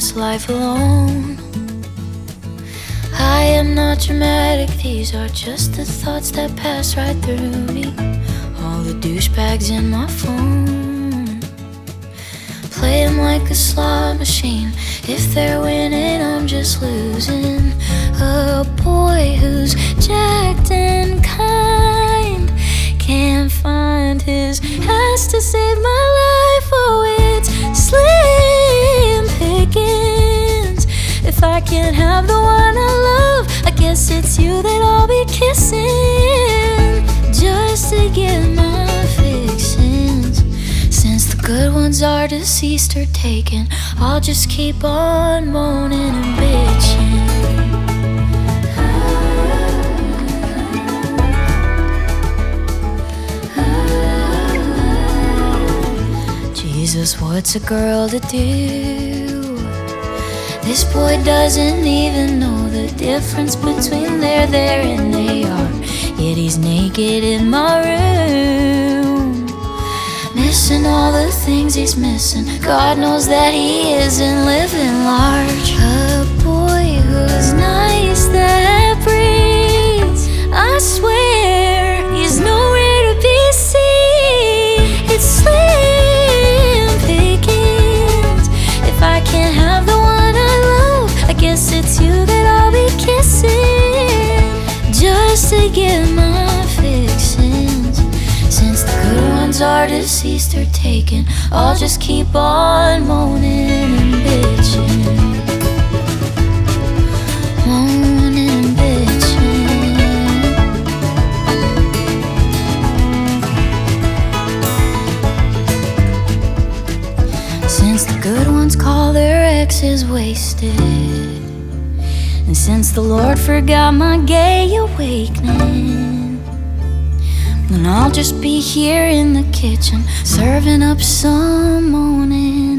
this life alone. I am not dramatic, these are just the thoughts that pass right through me. All the douchebags in my phone, playing like a slot machine. If they're winning, I'm just losing. A boy who's jacked and kind can't find his ass to save my life. Oh, it's slim pickings. If I can't have the one I love, I guess it's you that I'll be kissing, just to get my fixins. Since the good ones are deceased or taken, I'll just keep on moaning and bitching. Jesus, what's a girl to do? This boy doesn't even know the difference between there and they are. Yet he's naked in my room, missing all the things he's missing. God knows that he isn't living large. A boy who's nice that breathes, I swear he's nowhere to be seen. It's slim pickings. If I can't have the one I love, I guess it's you that I'll be kissing, just to get my fixins. Since the good ones are deceased or taken, I'll just keep on moaning and bitching. Moaning and bitching. Since the good ones call their exes wasted, and since the Lord forgot my gay awakening, then I'll just be here in the kitchen, serving up some moaning